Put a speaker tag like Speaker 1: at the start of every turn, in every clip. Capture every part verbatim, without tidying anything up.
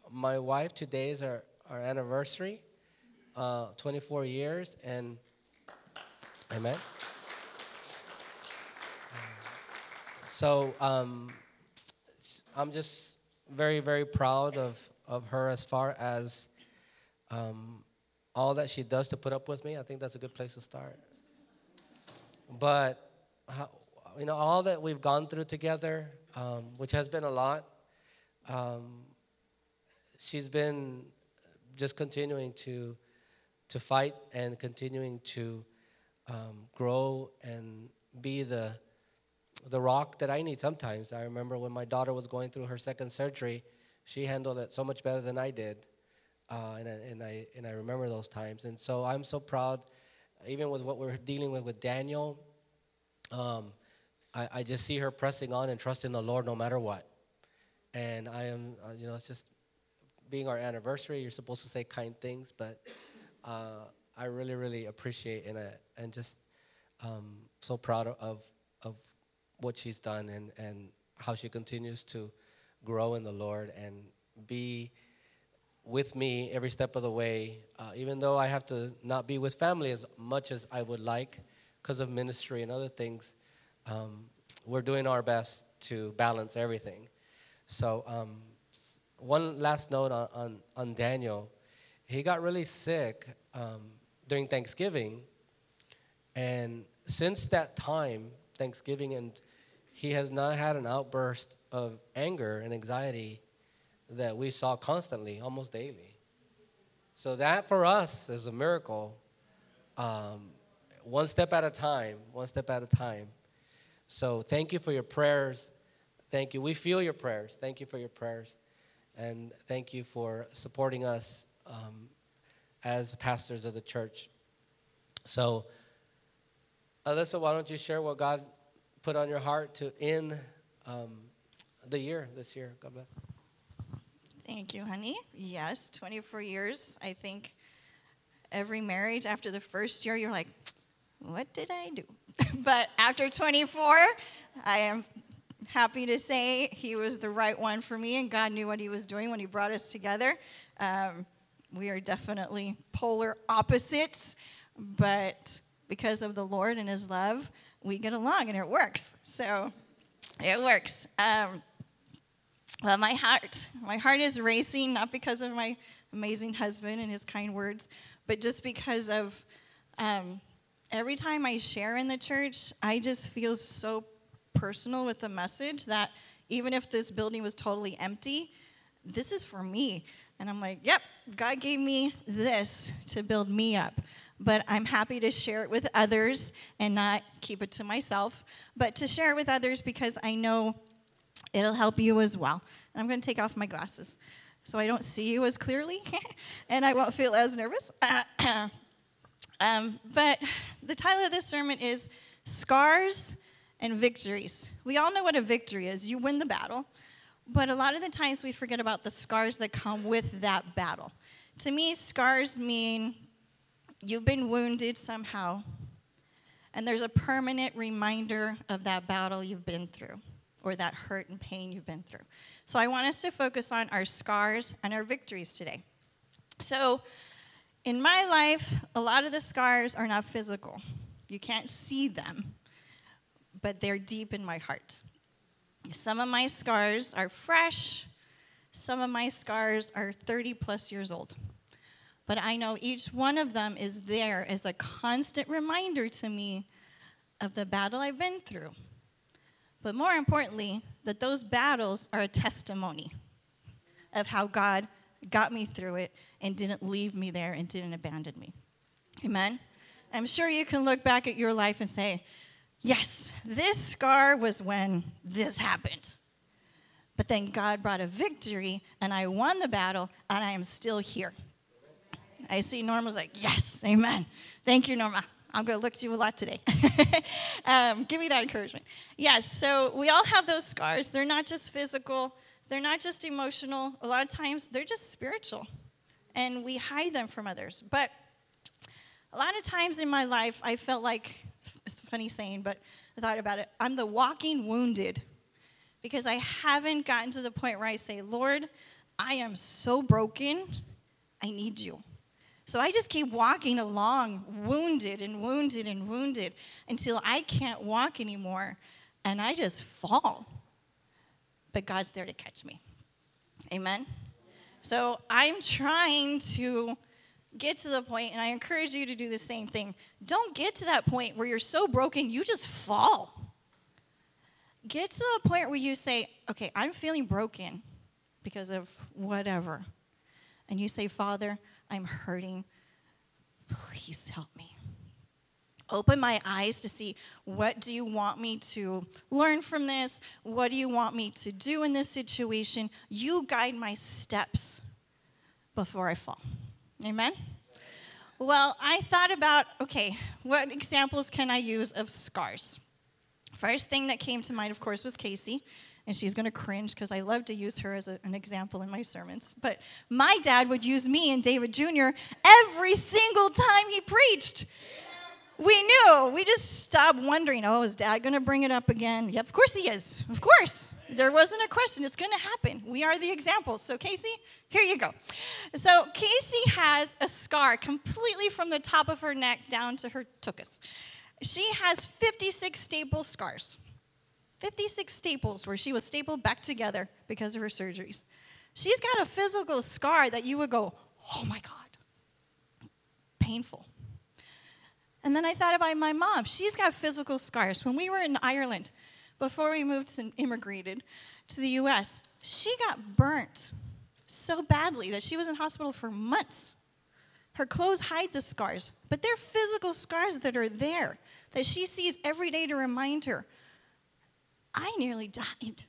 Speaker 1: my wife, today is our, our anniversary, uh, twenty-four years, and amen. So um, I'm just very, very proud of, of her as far as um, all that she does to put up with me. I think that's a good place to start. But, how, you know, all that we've gone through together, um, which has been a lot, um, she's been just continuing to to fight and continuing to um, grow and be the the rock that I need sometimes. I remember when my daughter was going through her second surgery, she handled it so much better than I did, uh, and I, and I and I remember those times. And so I'm so proud, even with what we're dealing with with Daniel. Um, I, I just see her pressing on and trusting the Lord no matter what. And I am, uh, you know, it's just being our anniversary. You're supposed to say kind things, but uh, I really, really appreciate and uh, and just um, so proud of of what she's done and and how she continues to grow in the Lord and be with me every step of the way. Uh, even though I have to not be with family as much as I would like because of ministry and other things, um, we're doing our best to balance everything. So um, one last note on, on, on Daniel. He got really sick um, during Thanksgiving, and since that time, Thanksgiving, and he has not had an outburst of anger and anxiety that we saw constantly, almost daily. So that for us is a miracle, um, one step at a time, one step at a time. So thank you for your prayers. Thank you. We feel your prayers. Thank you for your prayers. And thank you for supporting us um, as pastors of the church. So, Alyssa, why don't you share what God put on your heart to end um, the year this year? God bless.
Speaker 2: Thank you, honey. Yes, twenty-four years. I think every marriage, after the first year, you're like, what did I do? But after twenty-four, I am happy to say he was the right one for me, and God knew what he was doing when he brought us together. Um, we are definitely polar opposites, but because of the Lord and his love, we get along, and it works. So it works. Um, well, my heart, my heart is racing, not because of my amazing husband and his kind words, but just because of um, every time I share in the church, I just feel so personal with the message that even if this building was totally empty, this is for me. And I'm like, yep, God gave me this to build me up. But I'm happy to share it with others and not keep it to myself, but to share it with others because I know it'll help you as well. And I'm going to take off my glasses so I don't see you as clearly and I won't feel as nervous. um, but the title of this sermon is Scars and Victories. We all know what a victory is. You win the battle. But a lot of the times we forget about the scars that come with that battle. To me, scars mean you've been wounded somehow, and there's a permanent reminder of that battle you've been through, or that hurt and pain you've been through. So I want us to focus on our scars and our victories today. So in my life, a lot of the scars are not physical. You can't see them, but they're deep in my heart. Some of my scars are fresh. Some of my scars are thirty plus years old. But I know each one of them is there as a constant reminder to me of the battle I've been through. But more importantly, that those battles are a testimony of how God got me through it and didn't leave me there and didn't abandon me. Amen? I'm sure you can look back at your life and say, yes, this scar was when this happened. But then God brought a victory, and I won the battle, and I am still here. I see Norma's like, yes, amen. Thank you, Norma. I'm going to look at you a lot today. um, give me that encouragement. Yes, so we all have those scars. They're not just physical. They're not just emotional. A lot of times, they're just spiritual, and we hide them from others. But a lot of times in my life, I felt like, it's a funny saying, but I thought about it, I'm the walking wounded because I haven't gotten to the point where I say, Lord, I am so broken. I need you. So I just keep walking along, wounded and wounded and wounded, until I can't walk anymore, and I just fall. But God's there to catch me. Amen? So I'm trying to get to the point, and I encourage you to do the same thing. Don't get to that point where you're so broken, you just fall. Get to the point where you say, okay, I'm feeling broken because of whatever. And you say, Father, I'm hurting. Please help me. Open my eyes to see, what do you want me to learn from this? What do you want me to do in this situation? You guide my steps before I fall. Amen? Well, I thought about, okay, what examples can I use of scars? First thing that came to mind, of course, was Casey. And she's going to cringe because I love to use her as a, an example in my sermons. But my dad would use me and David Junior every single time he preached. We knew. We just stopped wondering, oh, is Dad going to bring it up again? Yep, of course he is. Of course. There wasn't a question. It's going to happen. We are the examples. So, Casey, here you go. So, Casey has a scar completely from the top of her neck down to her tuchus. She has fifty-six staple scars. fifty-six staples where she was stapled back together because of her surgeries. She's got a physical scar that you would go, oh, my God. Painful. And then I thought about my mom. She's got physical scars. When we were in Ireland, before we moved and immigrated to the U S, she got burnt so badly that she was in hospital for months. Her clothes hide the scars, but they're physical scars that are there that she sees every day to remind her, I nearly died,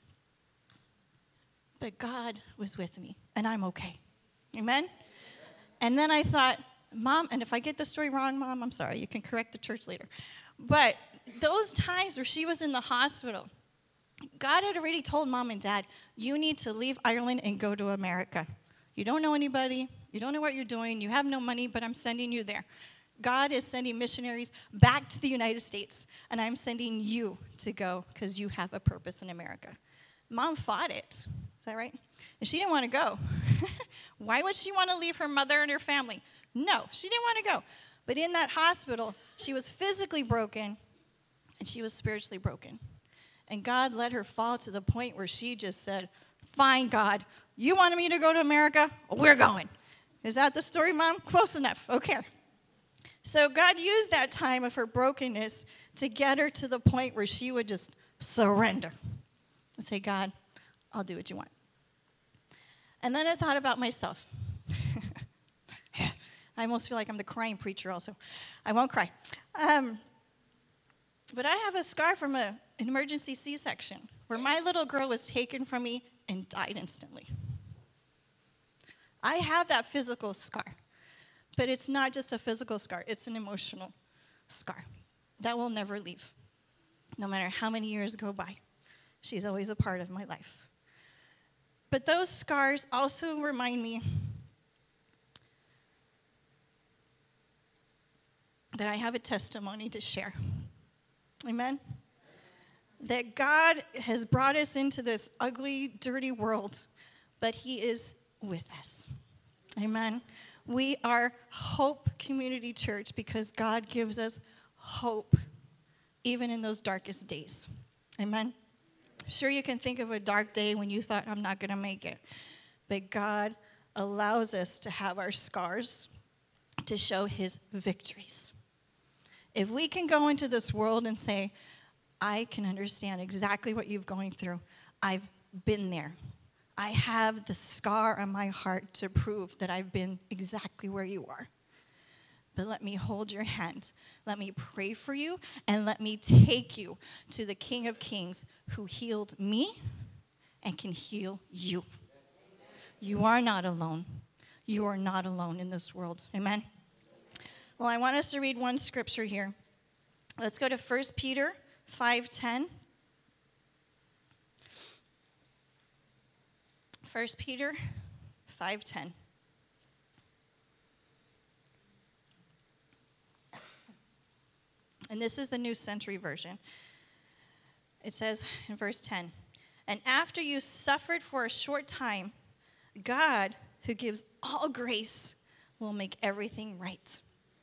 Speaker 2: but God was with me, and I'm okay. Amen? And then I thought, Mom, and if I get the story wrong, Mom, I'm sorry. You can correct the church later. But those times where she was in the hospital, God had already told Mom and Dad, you need to leave Ireland and go to America. You don't know anybody. You don't know what you're doing. You have no money, but I'm sending you there. God is sending missionaries back to the United States, and I'm sending you to go because you have a purpose in America. Mom fought it. Is that right? And she didn't want to go. Why would she want to leave her mother and her family? No, she didn't want to go. But in that hospital, she was physically broken, and she was spiritually broken. And God let her fall to the point where she just said, fine, God, you wanted me to go to America? We're going. Is that the story, Mom? Close enough. Okay. So God used that time of her brokenness to get her to the point where she would just surrender and say, God, I'll do what you want. And then I thought about myself. I almost feel like I'm the crying preacher also. I won't cry. Um, but I have a scar from a, an emergency C-section where my little girl was taken from me and died instantly. I have that physical scar. But it's not just a physical scar. It's an emotional scar that will never leave. No matter how many years go by, she's always a part of my life. But those scars also remind me that I have a testimony to share. Amen? That God has brought us into this ugly, dirty world, but He is with us. Amen? We are Hope Community Church because God gives us hope even in those darkest days. Amen? I'm sure you can think of a dark day when you thought, I'm not going to make it. But God allows us to have our scars to show His victories. If we can go into this world and say, I can understand exactly what you're going through. I've been there. I have the scar on my heart to prove that I've been exactly where you are. But let me hold your hand. Let me pray for you, and let me take you to the King of Kings who healed me and can heal you. You are not alone. You are not alone in this world. Amen? Well, I want us to read one scripture here. Let's go to First Peter five ten. First Peter five ten. And this is the New Century Version. It says in verse ten, and after you suffered for a short time, God, who gives all grace, will make everything right.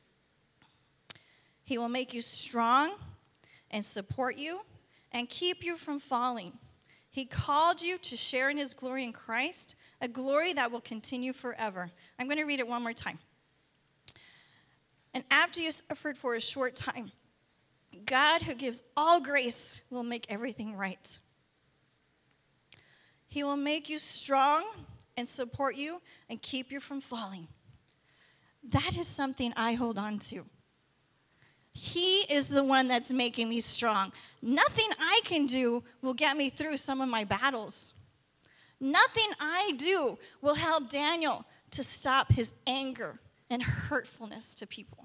Speaker 2: He will make you strong and support you and keep you from falling. He called you to share in his glory in Christ, a glory that will continue forever. I'm going to read it one more time. And after you suffered for a short time, God, who gives all grace, will make everything right. He will make you strong and support you and keep you from falling. That is something I hold on to. He is the one that's making me strong. Nothing I can do will get me through some of my battles. Nothing I do will help Daniel to stop his anger and hurtfulness to people.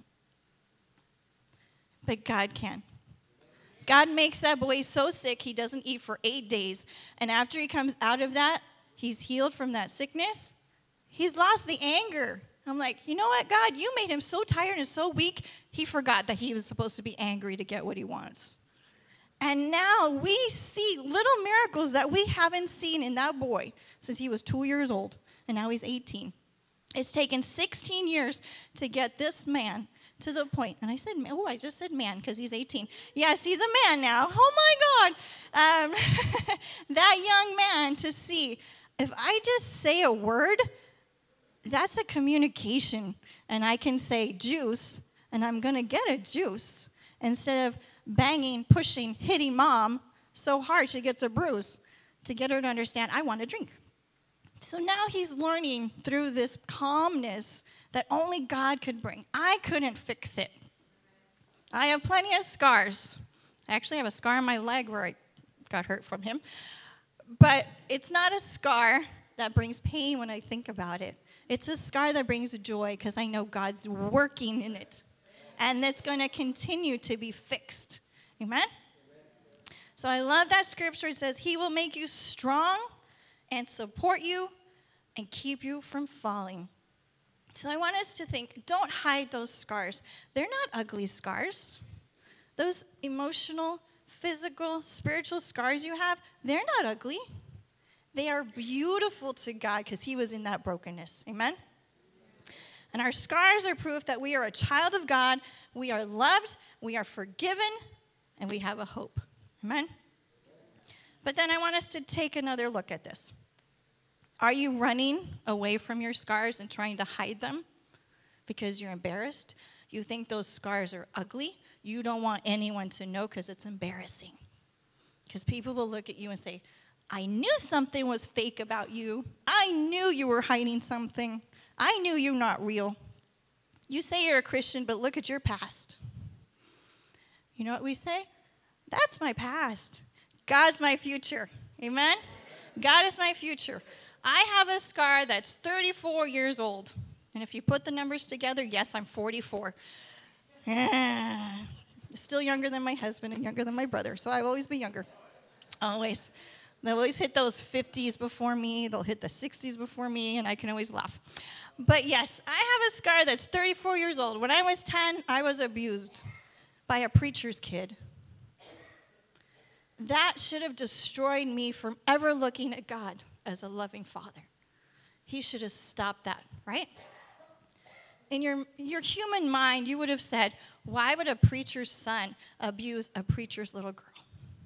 Speaker 2: But God can. God makes that boy so sick he doesn't eat for eight days. And after he comes out of that, he's healed from that sickness. He's lost the anger. I'm like, you know what, God? You made him so tired and so weak, he forgot that he was supposed to be angry to get what he wants. And now we see little miracles that we haven't seen in that boy since he was two years old, and now he's eighteen. It's taken sixteen years to get this man to the point. And I said, oh, I just said man because he's eighteen. Yes, he's a man now. Oh, my God. Um, that young man to see, if I just say a word, that's a communication. And I can say juice, and I'm going to get a juice instead of banging, pushing, hitting mom so hard she gets a bruise to get her to understand, I want to drink. So now he's learning through this calmness that only God could bring. I couldn't fix it. I have plenty of scars. I actually have a scar on my leg where I got hurt from him. But it's not a scar that brings pain when I think about it. It's a scar that brings joy because I know God's working in it. And it's going to continue to be fixed. Amen? So I love that scripture. It says, he will make you strong and support you and keep you from falling. So I want us to think, don't hide those scars. They're not ugly scars. Those emotional, physical, spiritual scars you have, they're not ugly. They are beautiful to God because he was in that brokenness. Amen? And our scars are proof that we are a child of God, we are loved, we are forgiven, and we have a hope. Amen? But then I want us to take another look at this. Are you running away from your scars and trying to hide them because you're embarrassed? You think those scars are ugly? You don't want anyone to know because it's embarrassing. Because people will look at you and say, I knew something was fake about you. I knew you were hiding something. I knew you're not real. You say you're a Christian, but look at your past. You know what we say? That's my past. God's my future. Amen? God is my future. I have a scar that's thirty-four years old. And if you put the numbers together, yes, I'm forty-four. Still younger than my husband and younger than my brother, so I'll always be younger. Always. They'll always hit those fifties before me. They'll hit the sixties before me, and I can always laugh. But yes, I have a scar that's thirty-four years old. When I was ten, I was abused by a preacher's kid. That should have destroyed me from ever looking at God as a loving father. He should have stopped that, right? In your, your human mind, you would have said, why would a preacher's son abuse a preacher's little girl?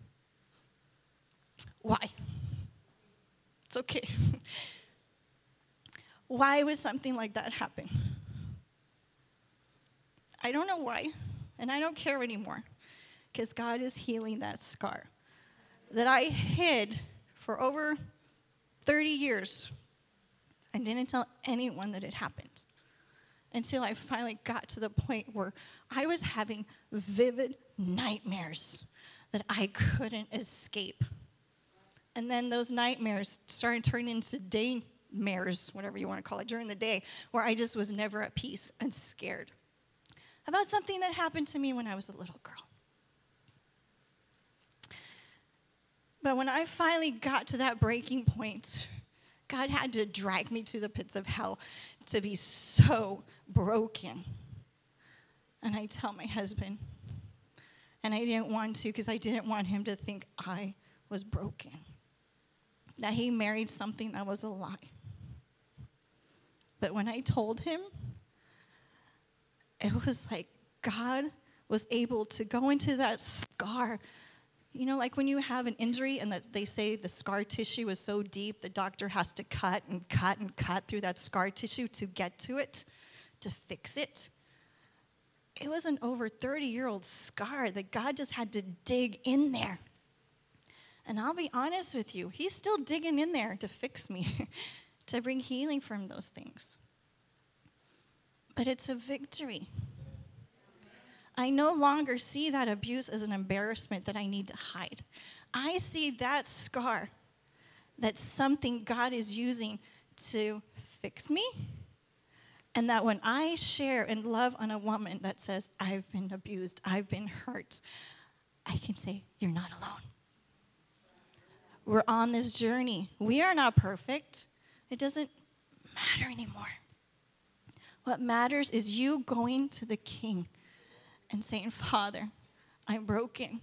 Speaker 2: Why? It's okay. Why would something like that happen? I don't know why, and I don't care anymore, because God is healing that scar that I hid for over thirty years. I didn't tell anyone that it happened until I finally got to the point where I was having vivid nightmares that I couldn't escape. And then those nightmares started turning into daymares, whatever you want to call it, during the day, where I just was never at peace and scared about something that happened to me when I was a little girl. But when I finally got to that breaking point, God had to drag me to the pits of hell to be so broken. And I tell my husband, and I didn't want to because I didn't want him to think I was broken, that he married something that was a lie. But when I told him, it was like God was able to go into that scar. You know, like when you have an injury and that they say the scar tissue is so deep, the doctor has to cut and cut and cut through that scar tissue to get to it, to fix it. It was an over thirty-year-old scar that God just had to dig in there. And I'll be honest with you, he's still digging in there to fix me, to bring healing from those things. But it's a victory. I no longer see that abuse as an embarrassment that I need to hide. I see that scar, that's something God is using to fix me. And that when I share and love on a woman that says, I've been abused, I've been hurt, I can say, you're not alone. We're on this journey. We are not perfect. It doesn't matter anymore. What matters is you going to the King and saying, Father, I'm broken.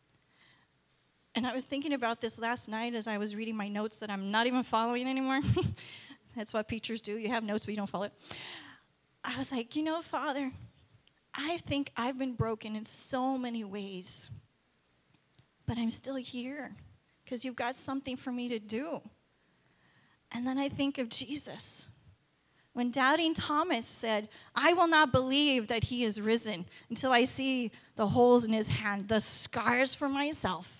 Speaker 2: And I was thinking about this last night as I was reading my notes that I'm not even following anymore. That's what preachers do. You have notes, but you don't follow it. I was like, you know, Father, I think I've been broken in so many ways. But I'm still here because you've got something for me to do. And then I think of Jesus. When doubting Thomas said, I will not believe that he is risen until I see the holes in his hand, the scars for myself.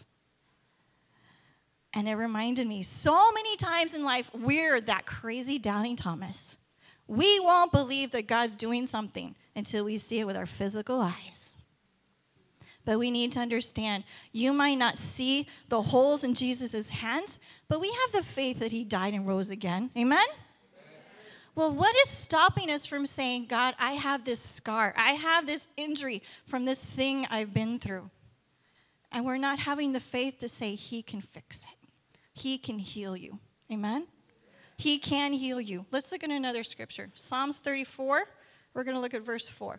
Speaker 2: And it reminded me, so many times in life, we're that crazy doubting Thomas. We won't believe that God's doing something until we see it with our physical eyes. But we need to understand, you might not see the holes in Jesus' hands, but we have the faith that he died and rose again. Amen? Well, what is stopping us from saying, God, I have this scar. I have this injury from this thing I've been through. And we're not having the faith to say he can fix it. He can heal you. Amen? He can heal you. Let's look at another scripture. Psalms thirty-four. We're going to look at verse four.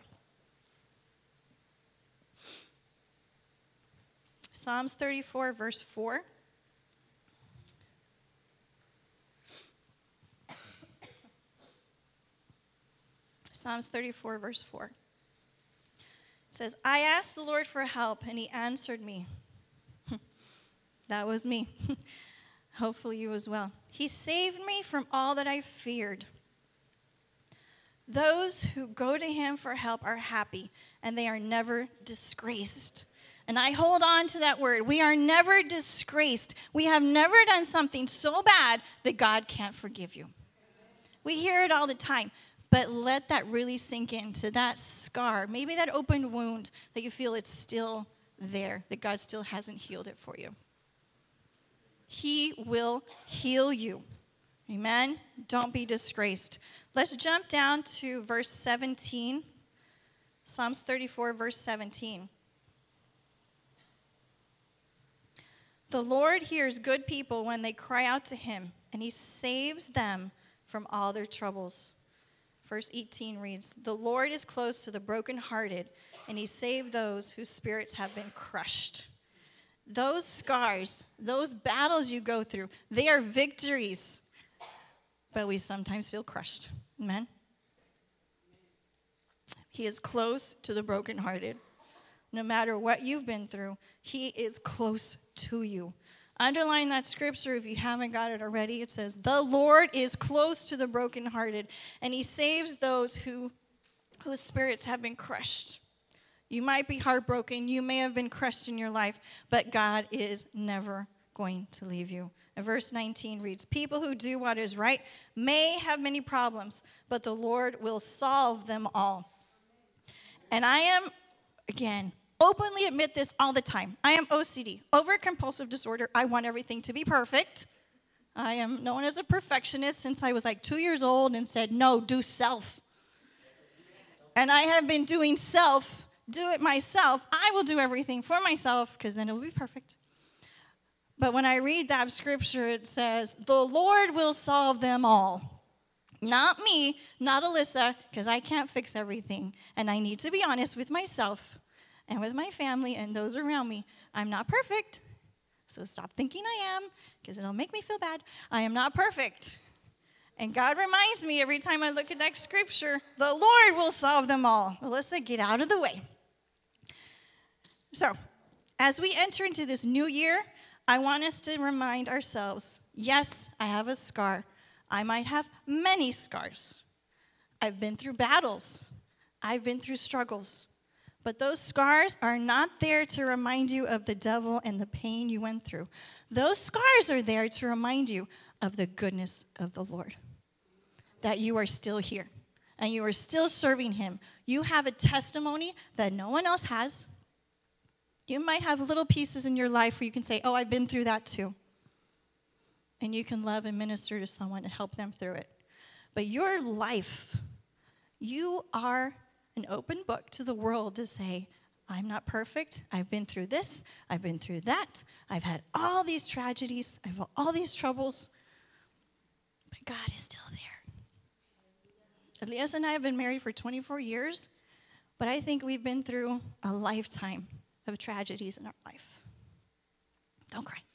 Speaker 2: Psalms thirty-four, verse four. Psalms thirty-four, verse four. It says, I asked the Lord for help, and he answered me. That was me. Hopefully you as well. He saved me from all that I feared. Those who go to him for help are happy, and they are never disgraced. And I hold on to that word. We are never disgraced. We have never done something so bad that God can't forgive you. We hear it all the time. But let that really sink into that scar, maybe that open wound that you feel it's still there, that God still hasn't healed it for you. He will heal you. Amen? Don't be disgraced. Let's jump down to verse seventeen. Psalms thirty-four, verse seventeen. The Lord hears good people when they cry out to him, and he saves them from all their troubles. Verse eighteen reads, the Lord is close to the brokenhearted, and he saved those whose spirits have been crushed. Those scars, those battles you go through, they are victories. But we sometimes feel crushed. Amen? He is close to the brokenhearted. No matter what you've been through, he is close to you. Underline that scripture if you haven't got it already. It says, the Lord is close to the brokenhearted, and he saves those who, whose spirits have been crushed. You might be heartbroken. You may have been crushed in your life, but God is never going to leave you. And verse nineteen reads, people who do what is right may have many problems, but the Lord will solve them all. And I am, again, openly admit this all the time. I am O C D, over-compulsive disorder. I want everything to be perfect. I am known as a perfectionist since I was like two years old and said, no, do self. And I have been doing self, do it myself. I will do everything for myself because then it will be perfect. But when I read that scripture, it says, the Lord will solve them all. Not me, not Alyssa, because I can't fix everything. And I need to be honest with myself and with my family and those around me. I'm not perfect, so stop thinking I am, because it'll make me feel bad. I am not perfect. And God reminds me every time I look at that scripture, the Lord will solve them all. Melissa, get out of the way. So, as we enter into this new year, I want us to remind ourselves, yes, I have a scar. I might have many scars. I've been through battles. I've been through struggles. But those scars are not there to remind you of the devil and the pain you went through. Those scars are there to remind you of the goodness of the Lord. That you are still here and you are still serving him. You have a testimony that no one else has. You might have little pieces in your life where you can say, oh, I've been through that too. And you can love and minister to someone and help them through it. But your life, you are an open book to the world to say, I'm not perfect. I've been through this. I've been through that. I've had all these tragedies. I've had all these troubles. But God is still there. Elias and I have been married for twenty-four years, but I think we've been through a lifetime of tragedies in our life. Don't cry.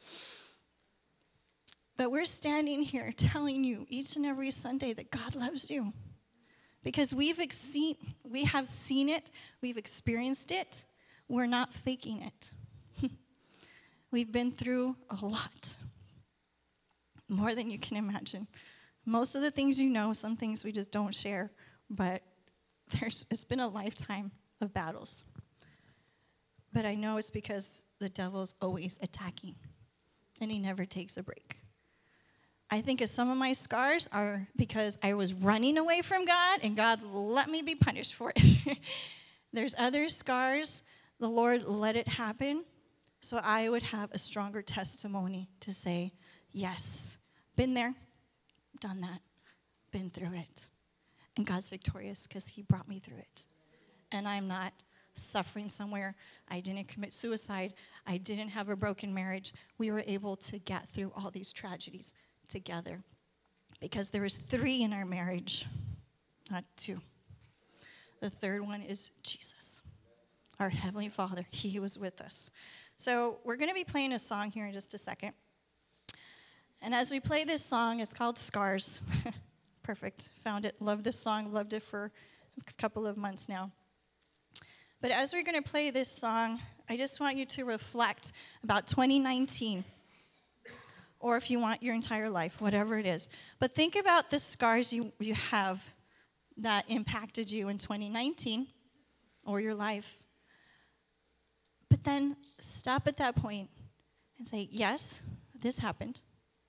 Speaker 2: But we're standing here telling you each and every Sunday that God loves you. Because we've seen, we have seen it, we've experienced it, we're not faking it. We've been through a lot, more than you can imagine. Most of the things you know, some things we just don't share, but there's it's been a lifetime of battles. But I know it's because the devil's always attacking, and he never takes a break. I think some of my scars are because I was running away from God, and God let me be punished for it. There's other scars, the Lord let it happen, so I would have a stronger testimony to say, yes, been there, done that, been through it. And God's victorious because he brought me through it. And I'm not suffering somewhere. I didn't commit suicide. I didn't have a broken marriage. We were able to get through all these tragedies together because there was three in our marriage, not two. The third one is Jesus, our Heavenly Father. He was with us. So we're going to be playing a song here in just a second. And as we play this song, it's called Scars. Perfect. Found it. Loved this song. Loved it for a couple of months now. But as we're going to play this song, I just want you to reflect about twenty nineteen. Or if you want your entire life, whatever it is. But think about the scars you, you have that impacted you in twenty nineteen or your life. But then stop at that point and say, yes, this happened.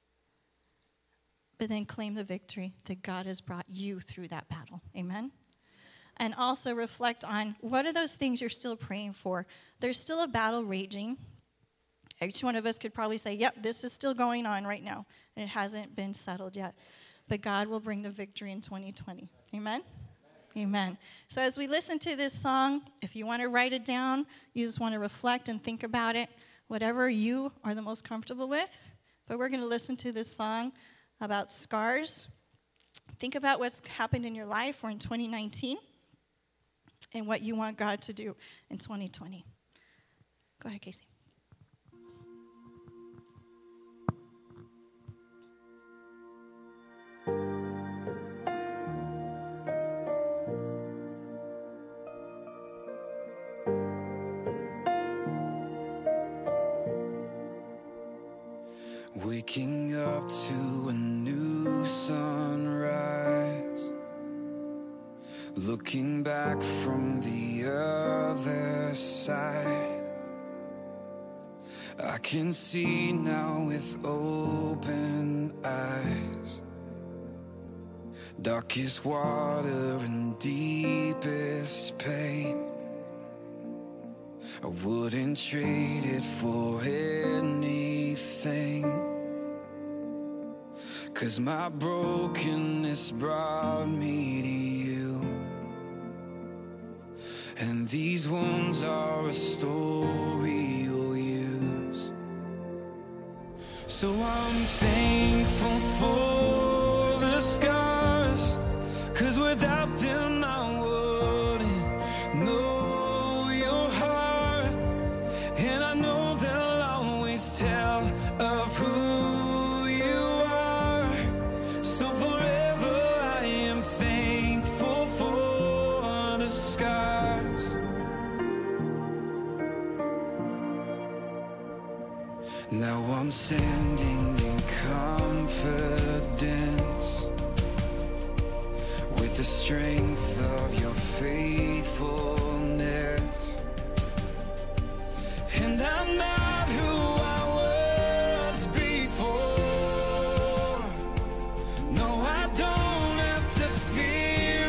Speaker 2: But then claim the victory that God has brought you through that battle. Amen? And also reflect on what are those things you're still praying for. There's still a battle raging. Each one of us could probably say, yep, this is still going on right now. And it hasn't been settled yet. But God will bring the victory in twenty twenty. Amen? Amen. So as we listen to this song, if you want to write it down, you just want to reflect and think about it, whatever you are the most comfortable with. But we're going to listen to this song about scars. Think about what's happened in your life or in twenty nineteen and what you want God to do in twenty twenty. Go ahead, Casey.
Speaker 3: Waking up to a new sunrise, looking back from the other side. I can see now with open eyes, darkest water and deepest pain. I wouldn't trade it for anything. 'Cause my brokenness brought me to you, and these wounds are a story you'll use. So I'm thankful for the scars, 'cause without them I wouldn't know your heart. And I know they'll always tell of who you are. So forever ascending in confidence with the strength of your faithfulness. And I'm not who I was before. No, I don't have to fear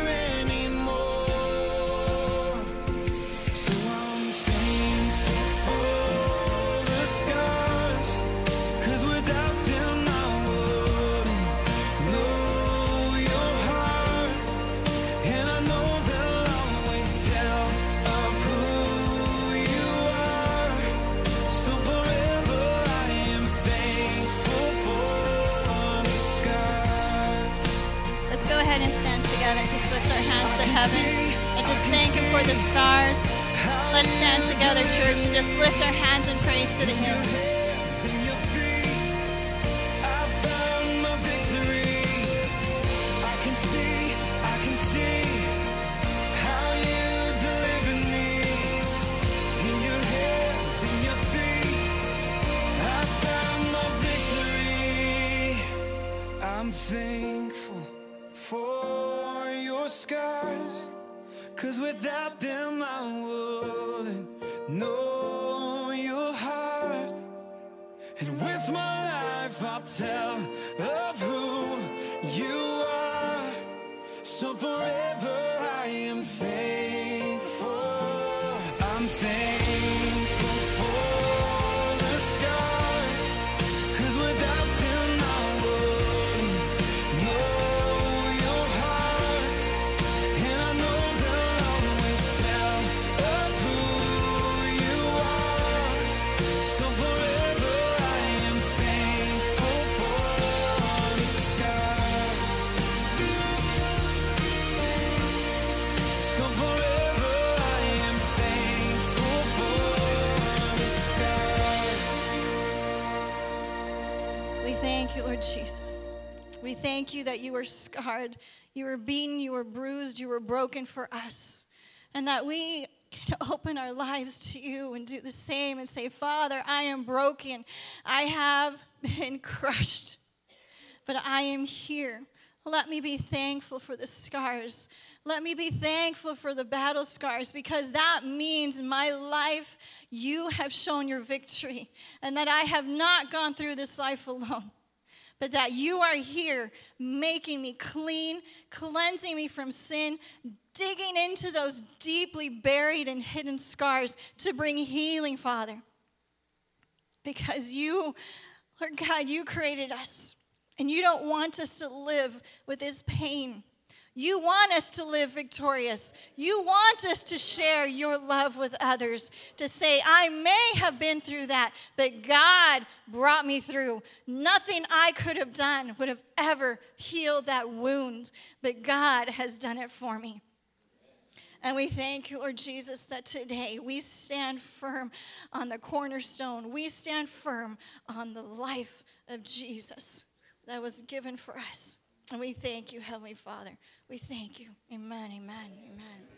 Speaker 3: anymore. So I'm thankful for the scars, 'cause without them I wouldn't know your heart. And I know they'll always tell of who you are. So forever I am thankful for the scars.
Speaker 2: Let's go ahead and stand together. Just lift our hands to heaven and just thank Him for the scars. Let's stand together, church, and just lift our hands in praise to the Him.
Speaker 3: Hands in your feet, I found my victory. I can see, I can see how you delivered me. In your hands, in your feet, I found my victory. I'm thankful for your scars, 'cause without them I wouldn't know your heart. And with my life I'll tell of who you are. So forever I am thankful. I'm thankful for the scars, 'cause without them I wouldn't know your heart. And I know they'll always tell of who you are. So forever I am thankful for the scars. So forever I am thankful for the scars.
Speaker 2: We thank you, Lord Jesus. We thank you that you were scarred, you were beaten, you were bruised, you were broken for us. And that we can open our lives to you and do the same and say, Father, I am broken. I have been crushed, but I am here. Let me be thankful for the scars. Let me be thankful for the battle scars, because that means my life, you have shown your victory, and that I have not gone through this life alone, but that you are here making me clean, cleansing me from sin, digging into those deeply buried and hidden scars to bring healing, Father. Because you, Lord God, you created us, and you don't want us to live with this pain. You want us to live victorious. You want us to share your love with others, to say, I may have been through that, but God brought me through. Nothing I could have done would have ever healed that wound, but God has done it for me. And we thank you, Lord Jesus, that today we stand firm on the cornerstone. We stand firm on the life of Jesus that was given for us. And we thank you, Heavenly Father. We thank you. Amen, amen, amen.